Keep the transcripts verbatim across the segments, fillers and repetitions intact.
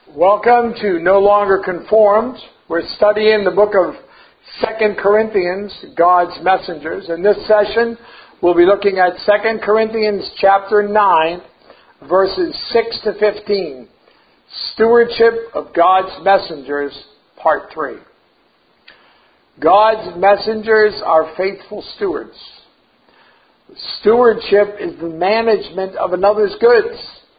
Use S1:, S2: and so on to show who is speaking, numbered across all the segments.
S1: Welcome to No Longer Conformed. We're studying the book of Second Corinthians, God's Messengers. In this session, we'll be looking at Second Corinthians chapter nine, verses six to fifteen. Stewardship of God's Messengers, part three. God's messengers are faithful stewards. Stewardship is the management of another's goods.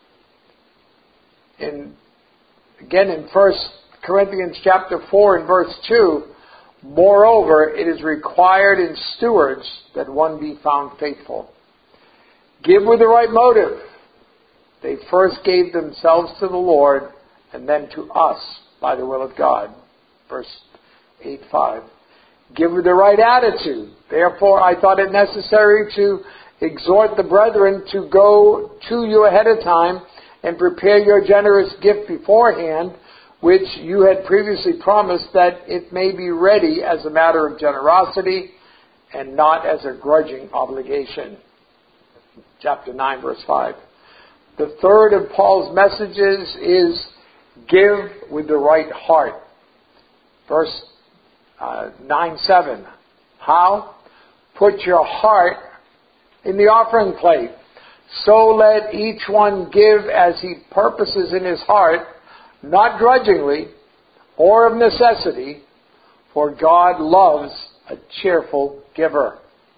S1: In Again, in First Corinthians chapter four and verse two, moreover, it is required in stewards that one be found faithful. Give with the right motive. They first gave themselves to the Lord and then to us by the will of God. Verse eight five. Give with the right attitude. Therefore, I thought it necessary to exhort the brethren to go to you ahead of time and prepare your generous gift beforehand, which you had previously promised, that it may be ready as a matter of generosity and not as a grudging obligation. Chapter nine, verse five. The third of Paul's messages is give with the right heart. Verse uh, nine seven. How? Put your heart in the offering plate. So let each one give as he purposes in his heart, not grudgingly or of necessity, for God loves a cheerful giver.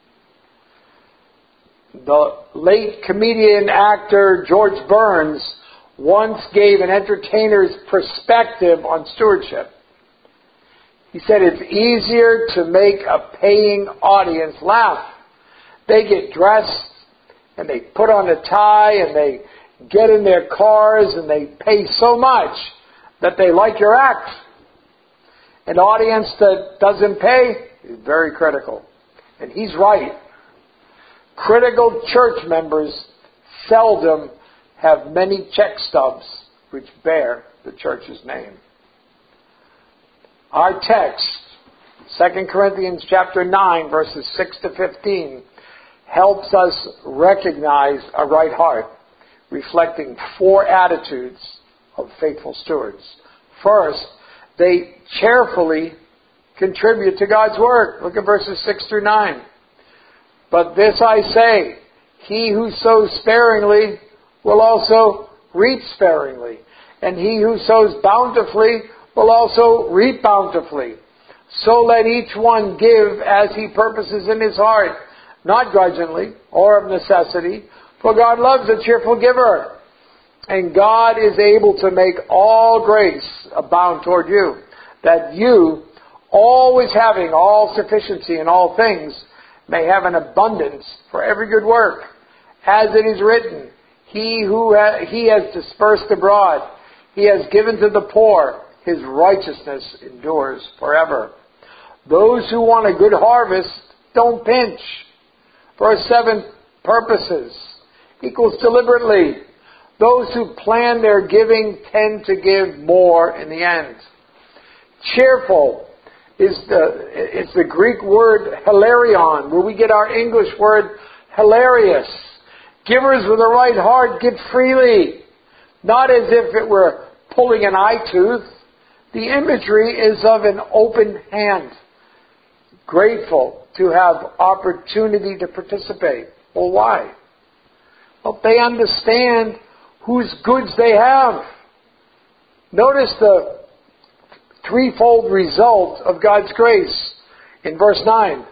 S1: The late comedian actor George Burns once gave an entertainer's perspective on stewardship. He said it's easier to make a paying audience laugh. They get dressed, and they put on a tie, and they get in their cars, and they pay so much that they like your act. An audience that doesn't pay is very critical. And he's right. Critical church members seldom have many check stubs which bear the church's name. Our text, Second Corinthians chapter nine, verses six to fifteen, helps us recognize a right heart, reflecting four attitudes of faithful stewards. First, they cheerfully contribute to God's work. Look at verses six through nine. But this I say, he who sows sparingly will also reap sparingly, and he who sows bountifully will also reap bountifully. So let each one give as he purposes in his heart, not grudgingly or of necessity, for God loves a cheerful giver. And God is able to make all grace abound toward you, that you, always having all sufficiency in all things, may have an abundance for every good work. As it is written, He who ha- he has dispersed abroad, he has given to the poor, his righteousness endures forever. Those who want a good harvest don't pinch. Verse seven, purposes equals deliberately. Those who plan their giving tend to give more in the end. Cheerful is the, it's the Greek word hilarion, where we get our English word hilarious. Givers with a right heart give freely, not as if it were pulling an eye tooth. The imagery is of an open hand, grateful to have opportunity to participate. Well, why? Well, they understand whose goods they have. Notice the threefold result of God's grace in verse nine.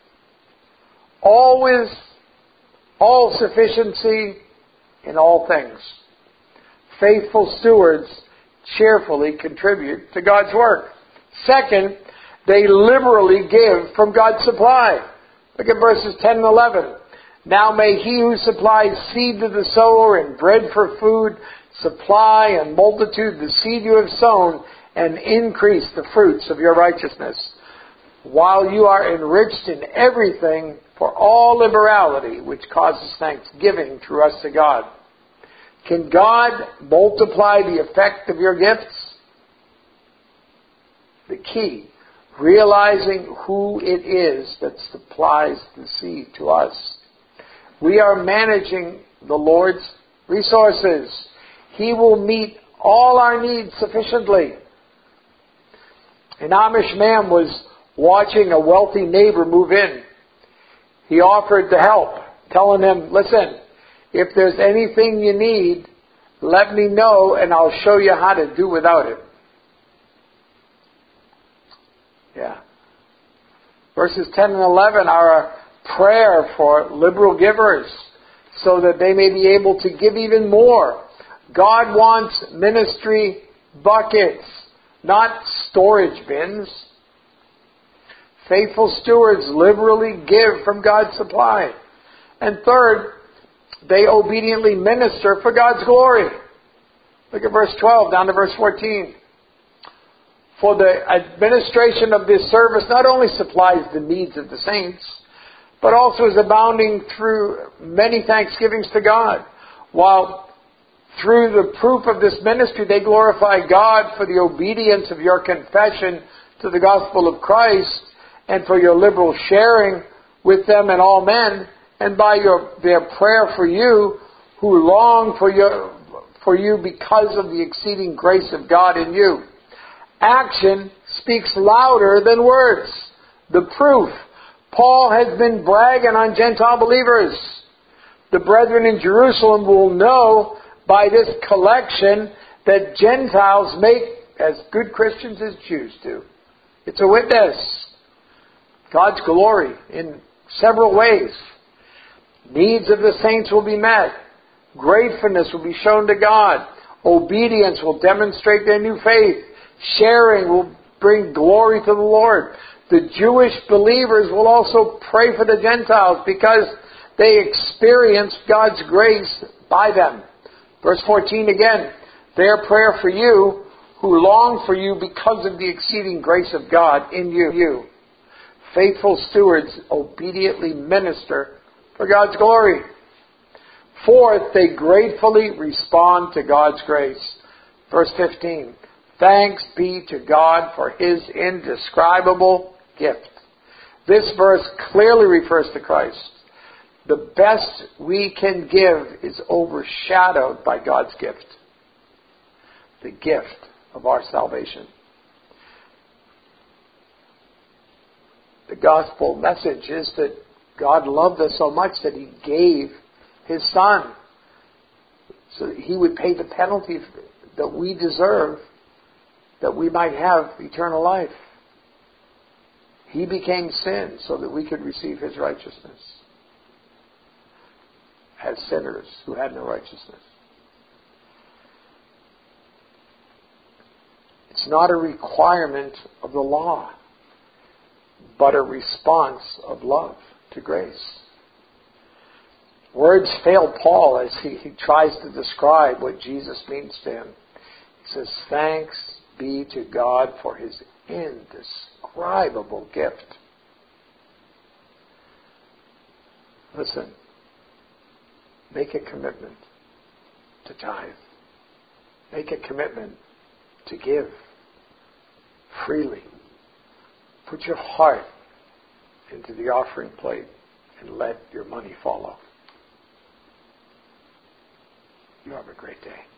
S1: Always, all sufficiency in all things. Faithful stewards cheerfully contribute to God's work. Second, they liberally give from God's supply. Look at verses ten and eleven. Now may he who supplies seed to the sower and bread for food supply in multitude the seed you have sown and increase the fruits of your righteousness, while you are enriched in everything for all liberality, which causes thanksgiving through us to God. Can God multiply the effect of your gifts? The key, realizing who it is that supplies the seed to us. We are managing the Lord's resources. He will meet all our needs sufficiently. An Amish man was watching a wealthy neighbor move in. He offered to help, telling him, listen, if there's anything you need, let me know and I'll show you how to do without it. Yeah. Verses ten and eleven are a prayer for liberal givers so that they may be able to give even more. God wants ministry buckets, not storage bins. Faithful stewards liberally give from God's supply. And third, they obediently minister for God's glory. Look at verse twelve down to verse fourteen. For the administration of this service not only supplies the needs of the saints, but also is abounding through many thanksgivings to God, while through the proof of this ministry they glorify God for the obedience of your confession to the gospel of Christ, and for your liberal sharing with them and all men, and by your their prayer for you, who long for your for you because of the exceeding grace of God in you. Action speaks louder than words. The proof. Paul has been bragging on Gentile believers. The brethren in Jerusalem will know by this collection that Gentiles make as good Christians as Jews do. It's a witness. God's glory in several ways. Needs of the saints will be met. Gratefulness will be shown to God. Obedience will demonstrate their new faith. Sharing will bring glory to the Lord. The Jewish believers will also pray for the Gentiles because they experience God's grace by them. Verse fourteen again, their prayer for you who long for you because of the exceeding grace of God in you. Faithful stewards obediently minister for God's glory. Fourth, they gratefully respond to God's grace. Verse fifteen, thanks be to God for His indescribable gift. This verse clearly refers to Christ. The best we can give is overshadowed by God's gift. The gift of our salvation. The gospel message is that God loved us so much that He gave His Son so that He would pay the penalty that we deserve, that we might have eternal life. He became sin so that we could receive His righteousness as sinners who had no righteousness. It's not a requirement of the law, but a response of love to grace. Words fail Paul as he, he tries to describe what Jesus means to him. He says, thanks be to God for His indescribable gift. Listen, make a commitment to tithe. Make a commitment to give freely. Put your heart into the offering plate and let your money follow. You have a great day.